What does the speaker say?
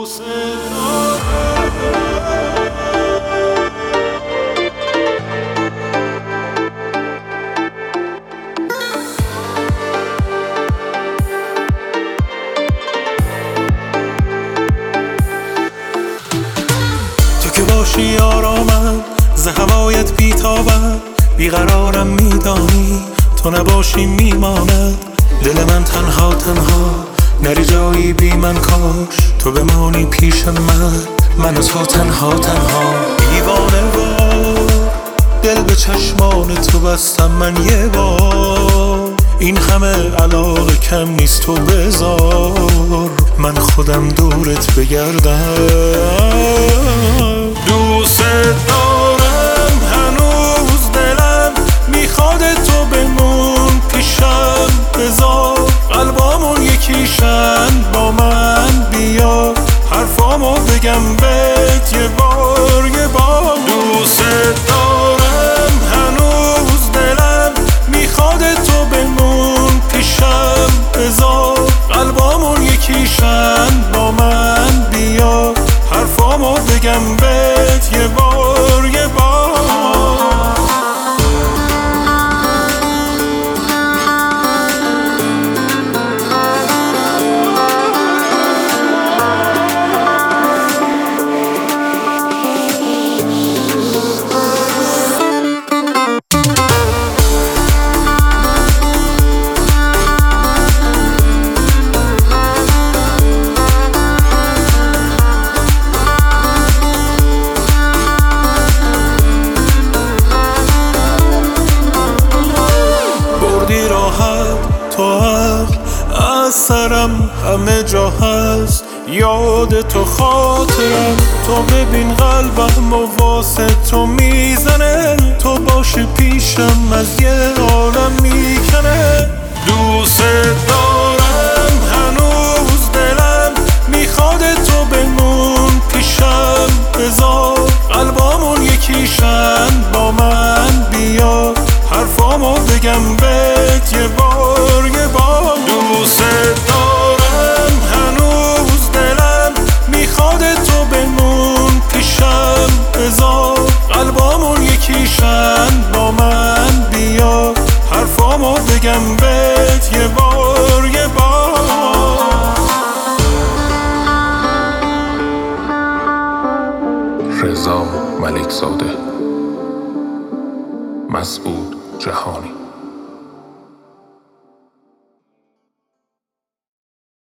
تو که باشی آرامم ز هوایت بیتابم، بیقرارم میدانی تو نباشی میماند دل من تنها تنها، نری جایی بی من کاش تو بمانی پیش من و تو تنها تنها. دیوانه وار دل به چشمان تو بستم من یه بار، این همه علاقه کم نیست تو بذار من خودم دورت بگردم. دوست دارم هنوز دلم میخواد تو بمون پیشم، بذار قلبامون یکیشن با من بیا حرفامو بگم بهت یه بار یه بار. دوست دارم هنوز دلم میخواد تو بمون پیشم، بذار قلبامون یکیشن با من بیا حرفامو بگم بهت یه بار یه بار. تو حق از سرم همه جا هست، یاد تو خاطرم، تو ببین قلبم و واسه تو میزنه، تو باشی پیشم از یه عالم میکنه. دوست دارم هنوز دلم میخواد تو بمون پیشم، بذار قلبامون یکیشن با من بیا حرفامو بگم بهت یه بار یه بار. دوست دارم هنوز دلم میخواد تو بمون پیشم، بذار قلبامون یکیشن با من بیا حرفامو بگم بهت یه بار یه بار. رضا ملک زاده، مسعود جهانی.